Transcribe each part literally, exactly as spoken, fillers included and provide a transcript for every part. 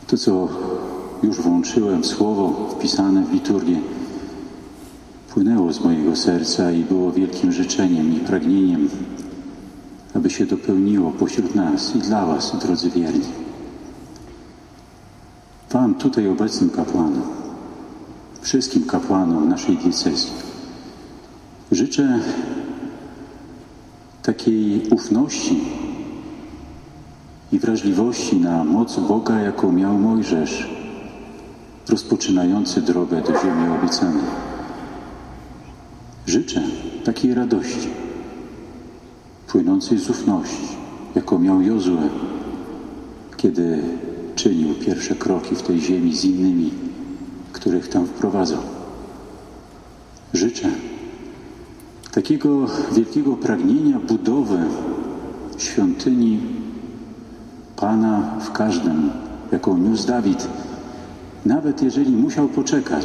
To, co już włączyłem, słowo wpisane w liturgię, płynęło z mojego serca i było wielkim życzeniem i pragnieniem, aby się dopełniło pośród nas i dla was, drodzy wierni. Wam, tutaj obecnym kapłanom, wszystkim kapłanom naszej diecezji, życzę takiej ufności i wrażliwości na moc Boga, jaką miał Mojżesz, rozpoczynający drogę do ziemi obiecanej. Życzę takiej radości, płynącej z ufności, jaką miał Jozue, kiedy czynił pierwsze kroki w tej ziemi z innymi, których tam wprowadzał. Życzę takiego wielkiego pragnienia budowy świątyni Pana w każdym, jaką niósł Dawid, nawet jeżeli musiał poczekać.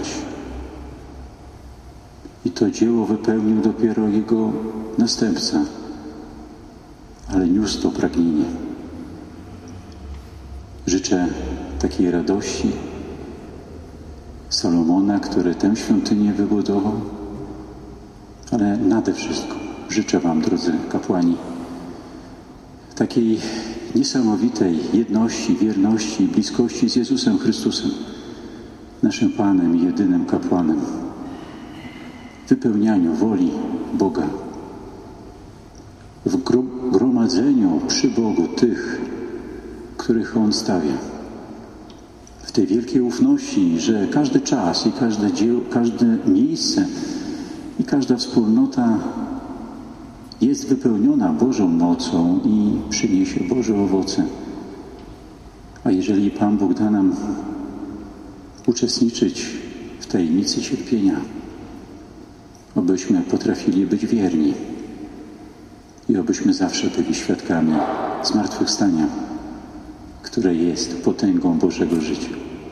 I to dzieło wypełnił dopiero jego następca, ale niósł to pragnienie. Życzę takiej radości Salomona, który tę świątynię wybudował, ale nade wszystko życzę wam, drodzy kapłani, takiej niesamowitej jedności, wierności i bliskości z Jezusem Chrystusem, naszym Panem i jedynym kapłanem, wypełnianiu woli Boga, w gromadzeniu przy Bogu tych, których On stawia. W tej wielkiej ufności, że każdy czas i każde dzieło, każde miejsce i każda wspólnota jest wypełniona Bożą mocą i przyniesie Boże owoce. A jeżeli Pan Bóg da nam uczestniczyć w tajemnicy cierpienia, obyśmy potrafili być wierni i obyśmy zawsze byli świadkami zmartwychwstania, które jest potęgą Bożego życia.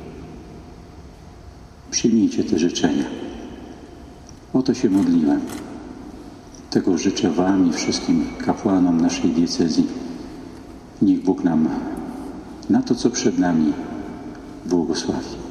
Przyjmijcie te życzenia. O to się modliłem. Tego życzę wam i wszystkim kapłanom naszej diecezji. Niech Bóg nam na to, co przed nami, błogosławi.